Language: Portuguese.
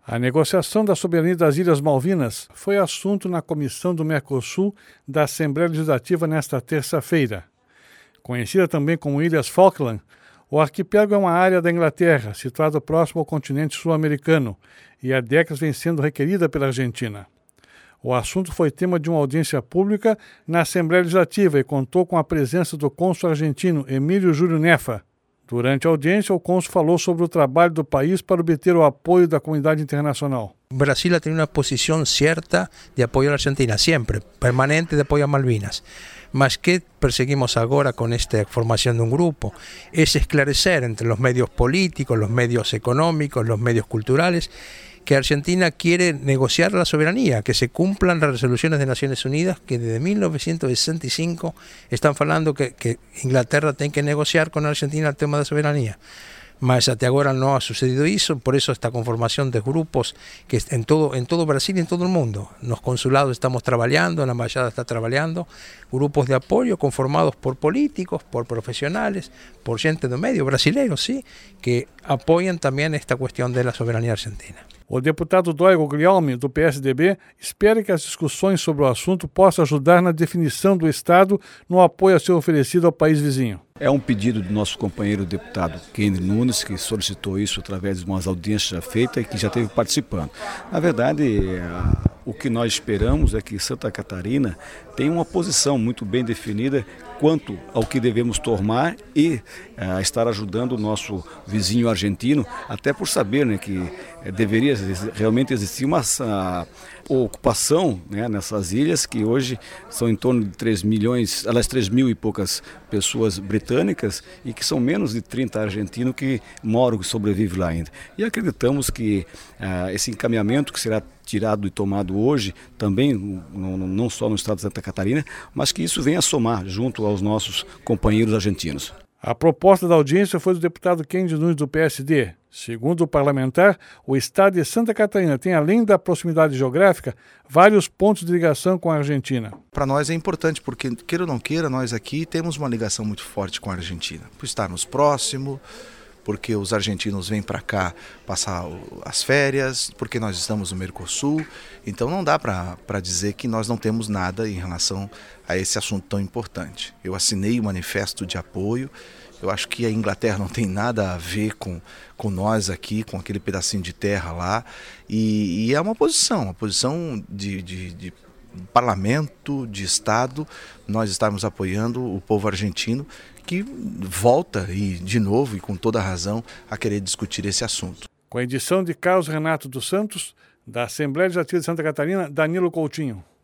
A negociação da soberania das Ilhas Malvinas foi assunto na comissão do Mercosul da Assembleia Legislativa nesta terça-feira. Conhecida também como Ilhas Falkland, o arquipélago é uma área da Inglaterra, situada próximo ao continente sul-americano, e há décadas vem sendo requerida pela Argentina. O assunto foi tema de uma audiência pública na Assembleia Legislativa e contou com a presença do cônsul argentino Emílio Júlio Nefa. Durante a audiência, o cônsul falou sobre o trabalho do país para obter o apoio da comunidade internacional. Brasil ha tenido una posición cierta de apoyo a la Argentina, siempre, permanente de apoyo a Malvinas. Mas que perseguimos agora con esta formación de un grupo es esclarecer entre los medios políticos, los medios económicos, los medios culturales, que Argentina quiere negociar la soberanía, que se cumplan las resoluciones de Naciones Unidas que desde 1965 están falando que Inglaterra tiene que negociar con Argentina el tema de soberanía. Mas até agora não ha sucedido isso, por isso esta conformação de grupos que em todo Brasil e em todo o mundo. Nos consulados estamos trabalhando, na embaixada está trabalhando, grupos de apoio conformados por políticos, por profissionais, por gente do meio brasileiro, sim, que apoiam também esta questão da soberania argentina. O deputado Dóigo Guglielmi, do PSDB, espera que as discussões sobre o assunto possam ajudar na definição do Estado no apoio a ser oferecido ao país vizinho. É um pedido do nosso companheiro deputado Kennedy Nunes, que solicitou isso através de umas audiências já feitas e que já esteve participando. Na verdade, o que nós esperamos é que Santa Catarina tenha uma posição muito bem definida quanto ao que devemos tomar e estar ajudando o nosso vizinho argentino, até por saber, né, que deveria realmente existir uma ocupação, né, nessas ilhas, que hoje são em torno de 3 mil e poucas pessoas britânicas e que são menos de 30 argentinos que moram e sobrevivem lá ainda. E acreditamos que esse encaminhamento que será tirado e tomado hoje, também não só no estado de Santa Catarina, mas que isso venha a somar junto aos nossos companheiros argentinos. A proposta da audiência foi do deputado Kennedy Nunes, do PSD. Segundo o parlamentar, o estado de Santa Catarina tem, além da proximidade geográfica, vários pontos de ligação com a Argentina. Para nós é importante, porque, queira ou não queira, nós aqui temos uma ligação muito forte com a Argentina. Por estarmos próximos, porque os argentinos vêm para cá passar as férias, porque nós estamos no Mercosul. Então não dá para dizer que nós não temos nada em relação a esse assunto tão importante. Eu assinei o manifesto de apoio. Eu acho que a Inglaterra não tem nada a ver com nós aqui, com aquele pedacinho de terra lá. E é uma posição de parlamento, de Estado, nós estamos apoiando o povo argentino, que volta, e de novo, e com toda razão, a querer discutir esse assunto. Com a edição de Carlos Renato dos Santos, da Assembleia Legislativa de Santa Catarina, Danilo Coutinho.